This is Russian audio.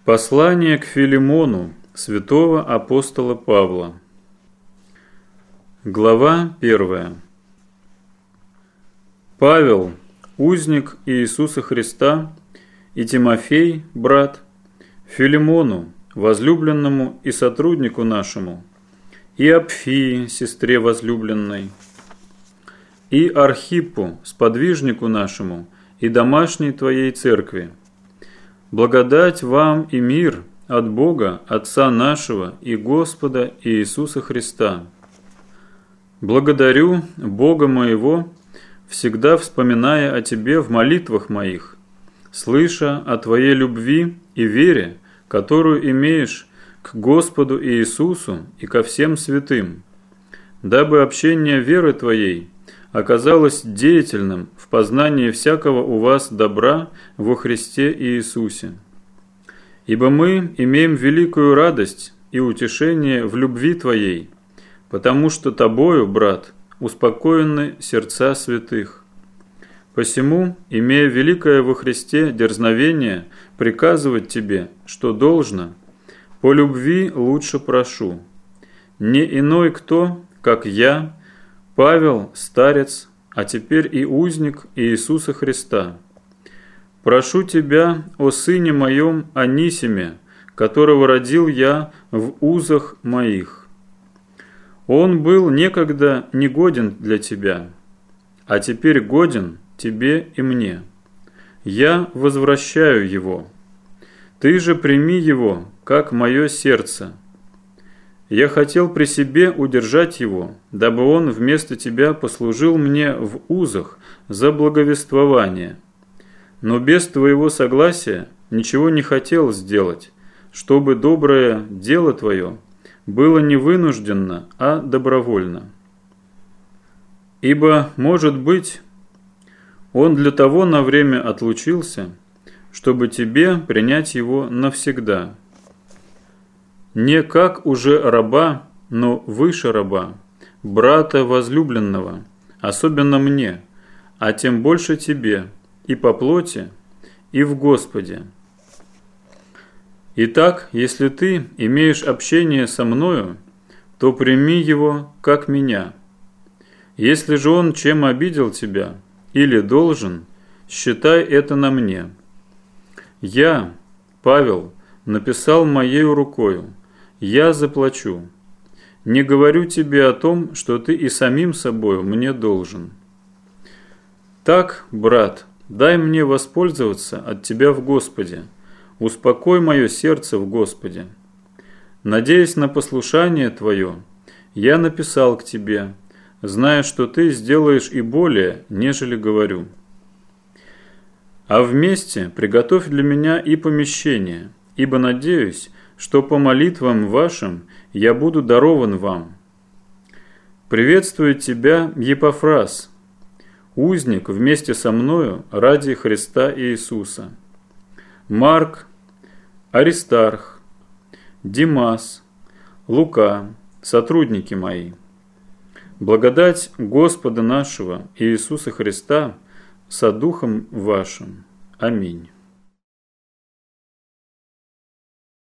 Послание к Филимону святого апостола Павла. Глава 1. Павел, узник Иисуса Христа, и Тимофей, брат, Филимону, возлюбленному и сотруднику нашему, и Апфии, сестре возлюбленной, и Архиппу, сподвижнику нашему, и домашней твоей церкви. Благодать вам и мир от Бога, Отца нашего и Господа Иисуса Христа. Благодарю Бога моего, всегда вспоминая о Тебе в молитвах моих, слыша о Твоей любви и вере, которую имеешь к Господу Иисусу и ко всем святым, дабы общение веры Твоей оказалось деятельным в познании всякого у вас добра во Христе Иисусе. Ибо мы имеем великую радость и утешение в любви Твоей, потому что Тобою, брат, успокоены сердца святых. Посему, имея великое во Христе дерзновение приказывать Тебе, что должно, по любви лучше прошу. Не иной кто, как я, Павел, старец, а теперь и узник Иисуса Христа. Прошу Тебя, о Сыне моем Анисиме, которого родил я в узах моих. Он был некогда негоден для Тебя, а теперь годен Тебе и мне. Я возвращаю его. Ты же прими его, как мое сердце. Я хотел при себе удержать его, дабы он вместо тебя послужил мне в узах за благовествование. Но без твоего согласия ничего не хотел сделать, чтобы доброе дело твое было не вынужденно, а добровольно. Ибо, может быть, он для того на время отлучился, чтобы тебе принять его навсегда. Не как уже раба, но выше раба, брата возлюбленного, особенно мне, а тем больше тебе, и по плоти, и в Господе. Итак, если ты имеешь общение со мною, то прими его, как меня. Если же он чем обидел тебя или должен, считай это на мне. Я, Павел, написал моею рукою, я заплачу. Не говорю тебе о том, что ты и самим собою мне должен. Так, брат, дай мне воспользоваться от тебя в Господе. Успокой мое сердце в Господе. Надеясь на послушание твое, я написал к тебе, зная, что ты сделаешь и более, нежели говорю. А вместе приготовь для меня и помещение, ибо надеюсь, что по молитвам вашим я буду дарован вам. Приветствует тебя Епафрас, узник вместе со мною ради Христа Иисуса. Марк, Аристарх, Димас, Лука, сотрудники мои. Благодать Господа нашего Иисуса Христа со Духом вашим. Аминь.